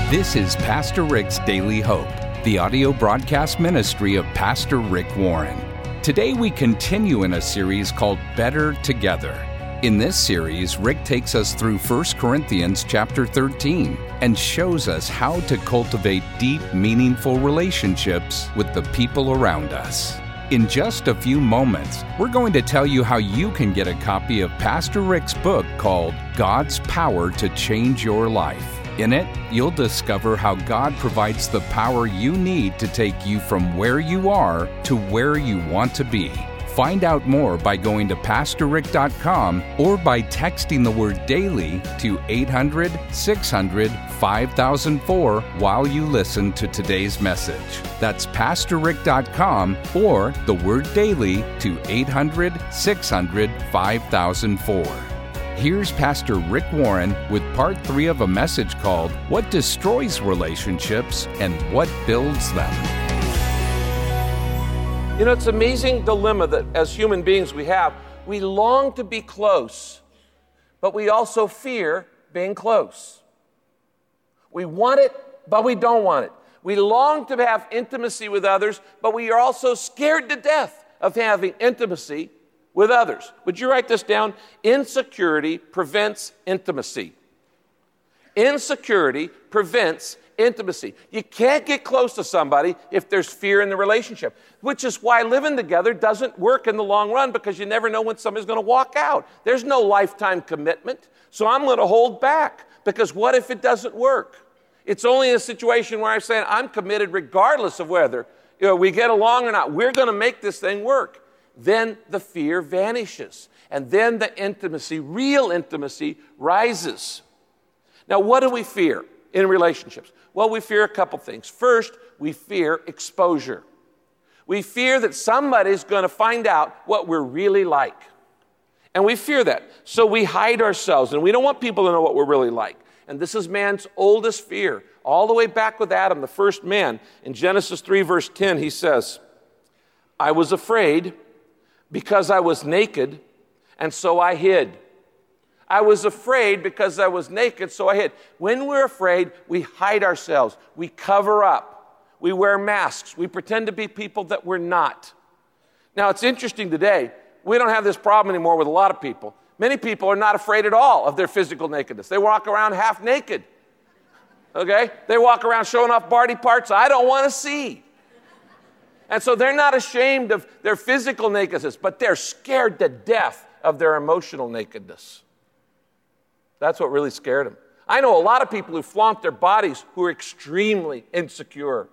This is Pastor Rick's Daily Hope, the audio broadcast ministry of Pastor Rick Warren. Today we continue in a series called Better Together. In this series, Rick takes us through 1 Corinthians chapter 13 and shows us how to cultivate deep, meaningful relationships with the people around us. In just a few moments, we're going to tell you how you can get a copy of Pastor Rick's book called God's Power to Change Your Life. In it, you'll discover how God provides the power you need to take you from where you are to where you want to be. Find out more by going to PastorRick.com or by texting the word DAILY to 800-600-5004 while you listen to today's message. That's PastorRick.com or the word DAILY to 800-600-5004. Here's Pastor Rick Warren with part 3 of a message called What Destroys Relationships and What Builds Them. You know, it's an amazing dilemma that as human beings we have. We long to be close, but we also fear being close. We want it, but we don't want it. We long to have intimacy with others, but we are also scared to death of having intimacy with others. Would you write this down? Insecurity prevents intimacy. Insecurity prevents intimacy. You can't get close to somebody if there's fear in the relationship, which is why living together doesn't work in the long run, because you never know when somebody's going to walk out. There's no lifetime commitment, so I'm going to hold back, because what if it doesn't work? It's only a situation where I'm saying I'm committed regardless of whether we get along or not. We're going to make this thing work. Then the fear vanishes, and then the intimacy, real intimacy, rises. Now, what do we fear in relationships? Well, we fear a couple things. First, we fear exposure. We fear that somebody's going to find out what we're really like. And we fear that. So we hide ourselves, and we don't want people to know what we're really like. And this is man's oldest fear. All the way back with Adam, the first man. In Genesis 3, verse 10, he says, I was afraid because I was naked, and so I hid. I was afraid because I was naked, so I hid. When we're afraid, we hide ourselves. We cover up. We wear masks. We pretend to be people that we're not. Now, it's interesting today. We don't have this problem anymore with a lot of people. Many people are not afraid at all of their physical nakedness. They walk around half naked. Okay? They walk around showing off body parts I don't want to see. And so they're not ashamed of their physical nakedness, but they're scared to death of their emotional nakedness. That's what really scared them. I know a lot of people who flaunt their bodies who are extremely insecure.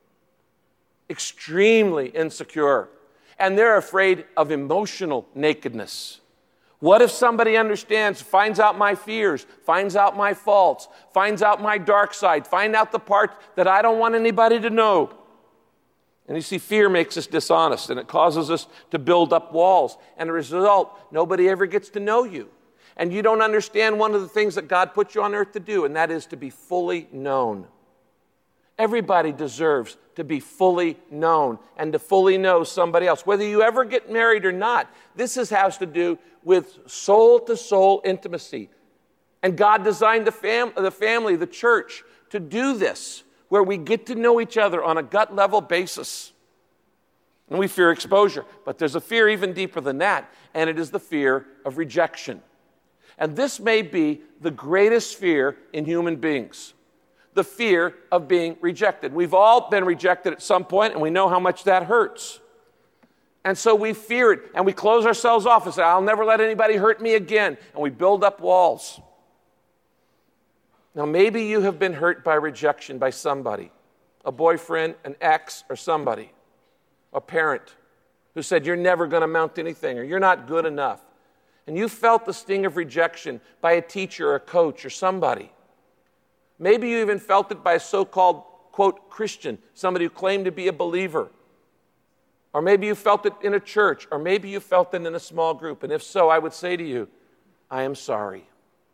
Extremely insecure. And they're afraid of emotional nakedness. What if somebody understands, finds out my fears, finds out my faults, finds out my dark side, finds out the part that I don't want anybody to know? And you see, fear makes us dishonest, and it causes us to build up walls. And as a result, nobody ever gets to know you. And you don't understand one of the things that God put you on earth to do, and that is to be fully known. Everybody deserves to be fully known and to fully know somebody else. Whether you ever get married or not, this has to do with soul-to-soul intimacy. And God designed the family, the church, to do this, where we get to know each other on a gut-level basis. And we fear exposure. But there's a fear even deeper than that, and it is the fear of rejection. And this may be the greatest fear in human beings, the fear of being rejected. We've all been rejected at some point, and we know how much that hurts. And so we fear it, and we close ourselves off and say, I'll never let anybody hurt me again. And we build up walls. Now, maybe you have been hurt by rejection by somebody, a boyfriend, an ex, or somebody, a parent who said, you're never going to amount to anything, or you're not good enough. And you felt the sting of rejection by a teacher or a coach or somebody. Maybe you even felt it by a so-called, quote, Christian, somebody who claimed to be a believer. Or maybe you felt it in a church, or maybe you felt it in a small group. And if so, I would say to you, I am sorry.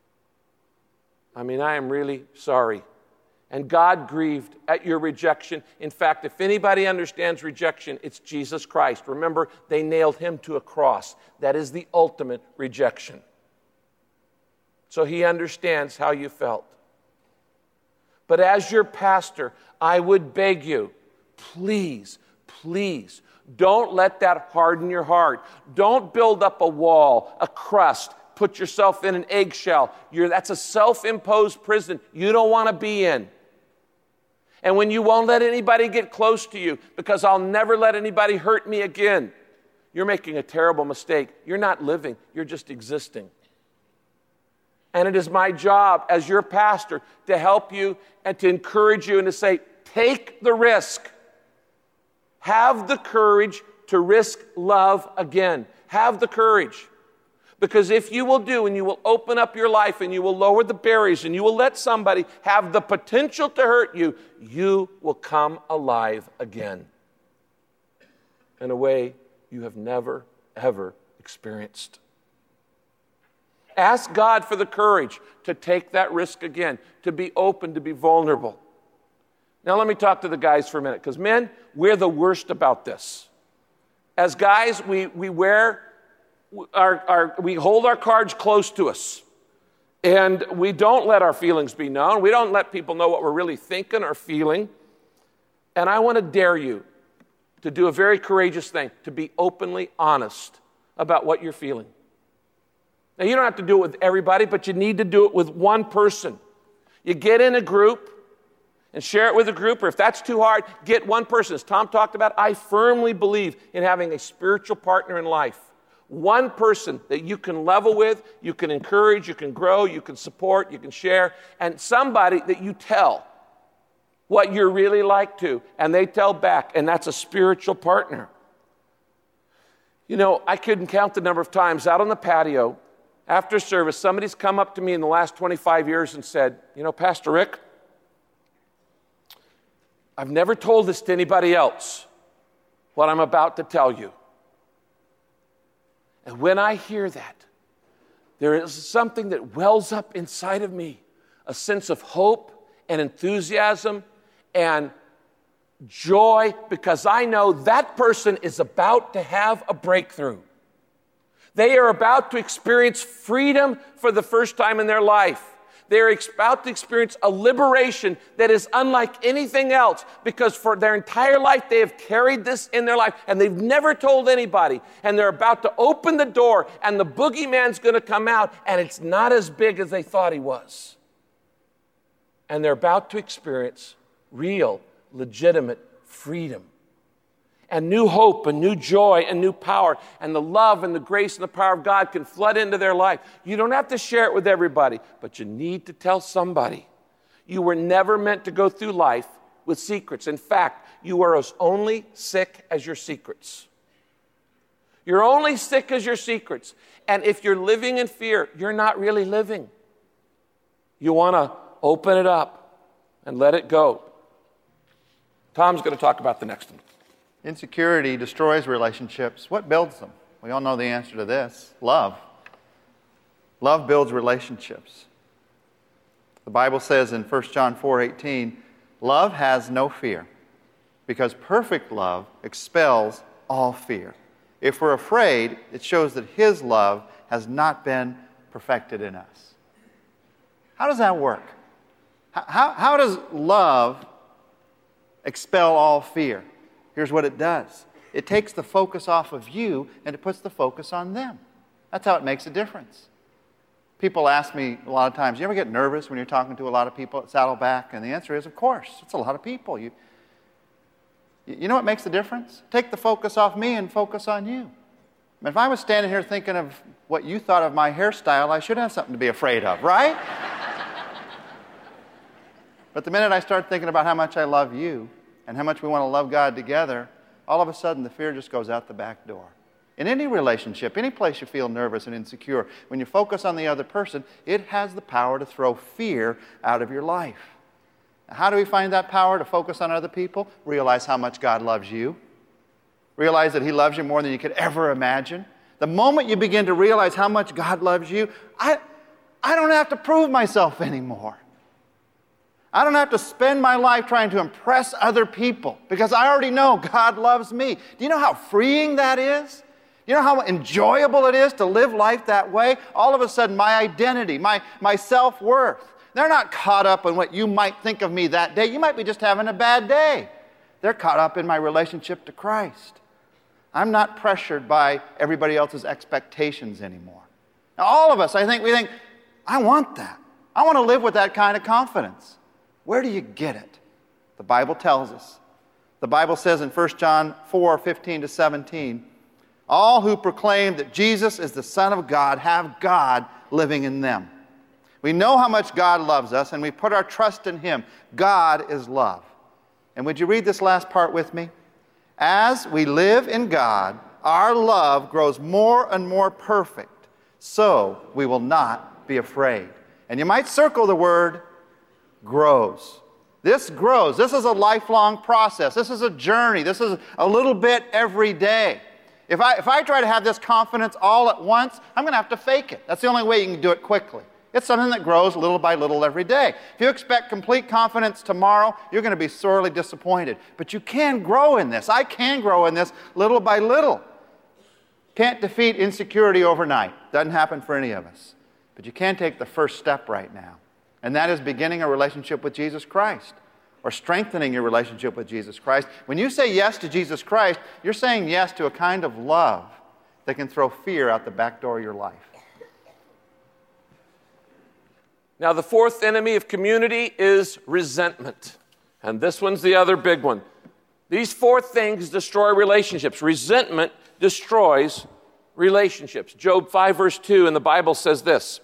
I am really sorry. And God grieved at your rejection. In fact, if anybody understands rejection, it's Jesus Christ. Remember, they nailed him to a cross. That is the ultimate rejection. So he understands how you felt. But as your pastor, I would beg you, please, please, don't let that harden your heart. Don't build up a wall, a crust, put yourself in an eggshell. That's a self-imposed prison you don't want to be in. And when you won't let anybody get close to you because I'll never let anybody hurt me again, you're making a terrible mistake. You're not living, you're just existing. And it is my job as your pastor to help you and to encourage you and to say, take the risk. Have the courage to risk love again. Have the courage. Because if you will do and you will open up your life and you will lower the barriers and you will let somebody have the potential to hurt you, you will come alive again in a way you have never, ever experienced. Ask God for the courage to take that risk again, to be open, to be vulnerable. Now let me talk to the guys for a minute, because men, we're the worst about this. As guys, we hold our cards close to us, and we don't let our feelings be known. We don't let people know what we're really thinking or feeling. And I want to dare you to do a very courageous thing, to be openly honest about what you're feeling. Now, you don't have to do it with everybody, but you need to do it with one person. You get in a group and share it with a group, or if that's too hard, get one person. As Tom talked about, I firmly believe in having a spiritual partner in life. One person that you can level with, you can encourage, you can grow, you can support, you can share, and somebody that you tell what you're really like to, and they tell back, and that's a spiritual partner. You know, I couldn't count the number of times out on the patio after service, somebody's come up to me in the last 25 years and said, you know, Pastor Rick, I've never told this to anybody else, what I'm about to tell you. And when I hear that, there is something that wells up inside of me, a sense of hope and enthusiasm and joy, because I know that person is about to have a breakthrough. They are about to experience freedom for the first time in their life. They are about to experience a liberation that is unlike anything else, because for their entire life they have carried this in their life and they've never told anybody. And they're about to open the door and the boogeyman's going to come out and it's not as big as they thought he was. And they're about to experience real, legitimate freedom. And new hope and new joy and new power, and the love and the grace and the power of God can flood into their life. You don't have to share it with everybody, but you need to tell somebody. You were never meant to go through life with secrets. In fact, you are as only sick as your secrets. You're only sick as your secrets. And if you're living in fear, you're not really living. You want to open it up and let it go. Tom's going to talk about the next one. Insecurity destroys relationships. What builds them? We all know the answer to this. Love. Love builds relationships. The Bible says in 1 John 4:18, love has no fear, because perfect love expels all fear. If we're afraid, it shows that His love has not been perfected in us. How does that work? How does love expel all fear? Here's what it does. It takes the focus off of you and it puts the focus on them. That's how it makes a difference. People ask me a lot of times, you ever get nervous when you're talking to a lot of people at Saddleback? And the answer is, of course. It's a lot of people. You know what makes the difference? Take the focus off me and focus on you. I mean, if I was standing here thinking of what you thought of my hairstyle, I should have something to be afraid of, right? But the minute I start thinking about how much I love you, and how much we want to love God together, all of a sudden the fear just goes out the back door. In any relationship, any place you feel nervous and insecure, when you focus on the other person, it has the power to throw fear out of your life. Now, how do we find that power to focus on other people? Realize how much God loves you. Realize that He loves you more than you could ever imagine. The moment you begin to realize how much God loves you, I don't have to prove myself anymore. I don't have to spend my life trying to impress other people because I already know God loves me. Do you know how freeing that is? You know how enjoyable it is to live life that way? All of a sudden, my identity, my self-worth, They're not caught up in what you might think of me that day. You might be just having a bad day. They're caught up in my relationship to Christ. I'm not pressured by everybody else's expectations anymore. Now, all of us, we think, I want that. I want to live with that kind of confidence. Where do you get it? The Bible tells us. The Bible says in 1 John 4:15-17, all who proclaim that Jesus is the Son of God have God living in them. We know how much God loves us, and we put our trust in Him. God is love. And would you read this last part with me? As we live in God, our love grows more and more perfect, so we will not be afraid. And you might circle the word grows. This grows. This is a lifelong process. This is a journey. This is a little bit every day. If I try to have this confidence all at once, I'm going to have to fake it. That's the only way you can do it quickly. It's something that grows little by little every day. If you expect complete confidence tomorrow, you're going to be sorely disappointed. But you can grow in this. I can grow in this little by little. Can't defeat insecurity overnight. Doesn't happen for any of us. But you can take the first step right now. And that is beginning a relationship with Jesus Christ, or strengthening your relationship with Jesus Christ. When you say yes to Jesus Christ, you're saying yes to a kind of love that can throw fear out the back door of your life. Now, the fourth enemy of community is resentment. And this one's the other big one. These four things destroy relationships. Resentment destroys relationships. Job 5, verse 2 in the Bible says this: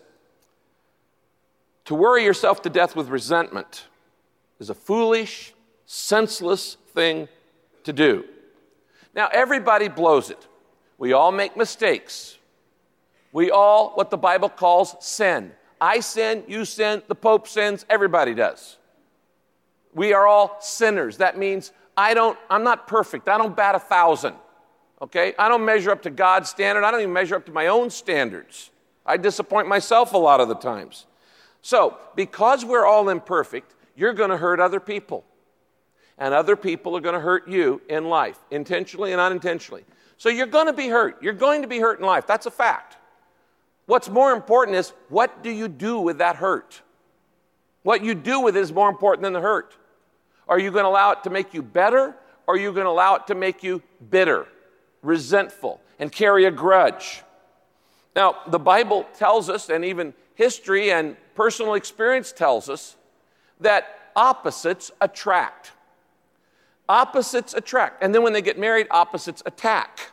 to worry yourself to death with resentment is a foolish, senseless thing to do. Now, everybody blows it. We all make mistakes. We all, what the Bible calls, sin. I sin, you sin, the Pope sins, everybody does. We are all sinners. That means I'm not perfect. I don't bat 1,000, okay? I don't measure up to God's standard. I don't even measure up to my own standards. I disappoint myself a lot of the times. So, because we're all imperfect, you're going to hurt other people. And other people are going to hurt you in life, intentionally and unintentionally. So you're going to be hurt. You're going to be hurt in life. That's a fact. What's more important is, what do you do with that hurt? What you do with it is more important than the hurt. Are you going to allow it to make you better, or are you going to allow it to make you bitter, resentful, and carry a grudge? Now, the Bible tells us, and even history and personal experience tells us, that opposites attract. Opposites attract. And then when they get married, opposites attack.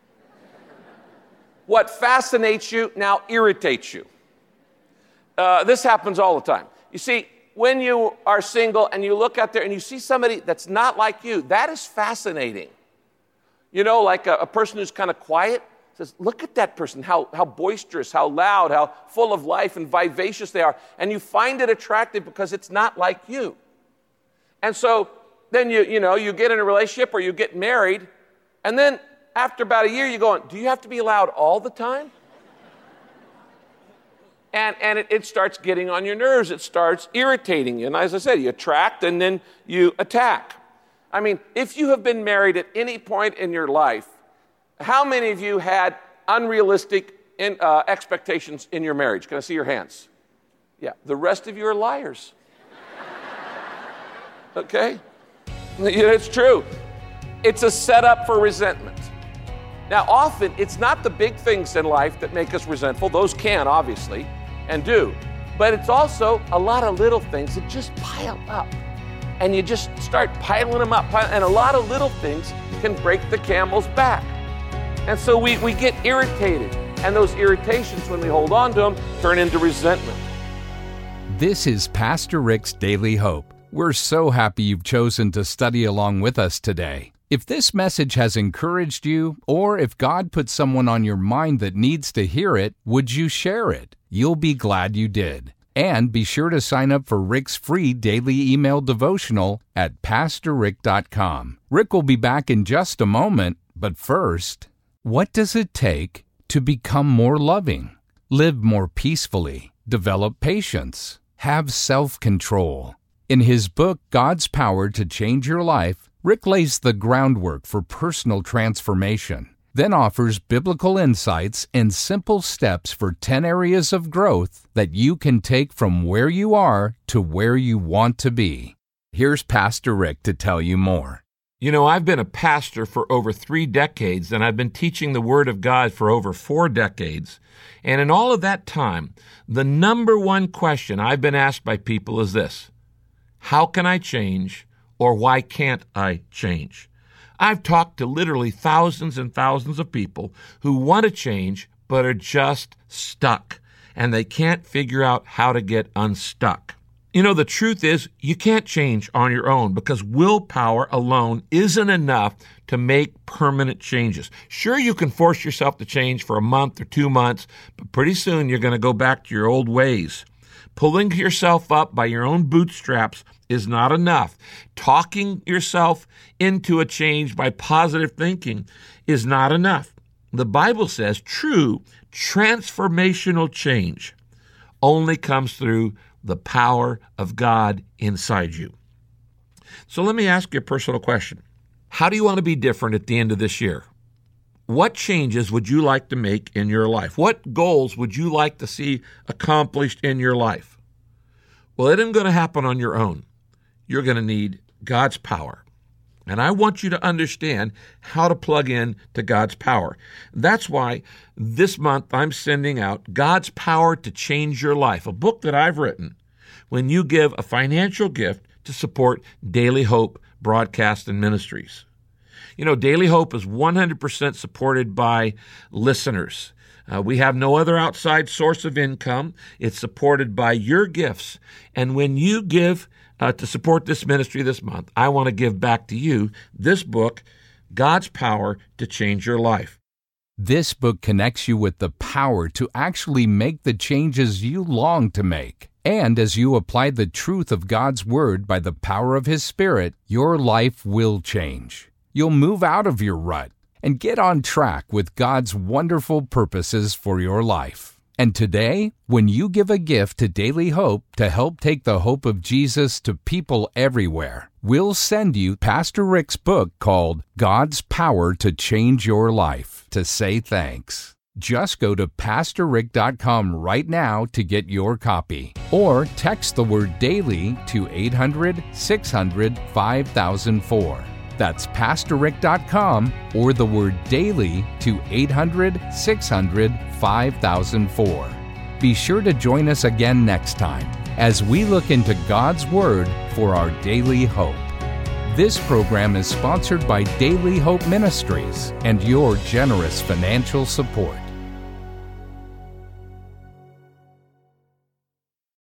What fascinates you now irritates you. This happens all the time. You see, when you are single and you look out there and you see somebody that's not like you, that is fascinating. You know, like a person who's kind of quiet says, look at that person, how boisterous, how loud, how full of life and vivacious they are. And you find it attractive because it's not like you. And so then you get in a relationship or you get married, and then after about a year, you're going, do you have to be loud all the time? And it starts getting on your nerves. It starts irritating you. And as I said, you attract and then you attack. I mean, if you have been married at any point in your life, how many of you had unrealistic expectations in your marriage? Can I see your hands? Yeah, the rest of you are liars. Okay? It's true. It's a setup for resentment. Now, often, it's not the big things in life that make us resentful. Those can, obviously, and do. But it's also a lot of little things that just pile up. And you just start piling them up. And a lot of little things can break the camel's back. And so we get irritated. And those irritations, when we hold on to them, turn into resentment. This is Pastor Rick's Daily Hope. We're so happy you've chosen to study along with us today. If this message has encouraged you, or if God put someone on your mind that needs to hear it, would you share it? You'll be glad you did. And be sure to sign up for Rick's free daily email devotional at PastorRick.com. Rick will be back in just a moment, but first, what does it take to become more loving, live more peacefully, develop patience, have self-control? In his book, God's Power to Change Your Life, Rick lays the groundwork for personal transformation. then offers biblical insights and simple steps for 10 areas of growth that you can take from where you are to where you want to be. Here's Pastor Rick to tell you more. You know, I've been a pastor for over 3 decades, and I've been teaching the Word of God for over 4 decades. And in all of that time, the number one question I've been asked by people is this: how can I change, or why can't I change? I've talked to literally thousands and thousands of people who want to change but are just stuck, and they can't figure out how to get unstuck. You know, the truth is you can't change on your own because willpower alone isn't enough to make permanent changes. Sure, you can force yourself to change for a month or 2 months, but pretty soon you're going to go back to your old ways. Pulling yourself up by your own bootstraps is not enough. Talking yourself into a change by positive thinking is not enough. The Bible says true transformational change only comes through the power of God inside you. So let me ask you a personal question. How do you want to be different at the end of this year? What changes would you like to make in your life? What goals would you like to see accomplished in your life? Well, it isn't going to happen on your own. You're going to need God's power. And I want you to understand how to plug in to God's power. That's why this month I'm sending out God's Power to Change Your Life, a book that I've written when you give a financial gift to support Daily Hope Broadcast and Ministries. You know, Daily Hope is 100% supported by listeners. We have no other outside source of income. It's supported by your gifts. And when you give to support this ministry this month, I want to give back to you this book, God's Power to Change Your Life. This book connects you with the power to actually make the changes you long to make. And as you apply the truth of God's Word by the power of His Spirit, your life will change. You'll move out of your rut and get on track with God's wonderful purposes for your life. And today, when you give a gift to Daily Hope to help take the hope of Jesus to people everywhere, we'll send you Pastor Rick's book called God's Power to Change Your Life to say thanks. Just go to PastorRick.com right now to get your copy, or text the word DAILY to 800-600-5004. That's PastorRick.com, or the word DAILY to 800-600-5004. Be sure to join us again next time as we look into God's Word for our daily hope. This program is sponsored by Daily Hope Ministries and your generous financial support.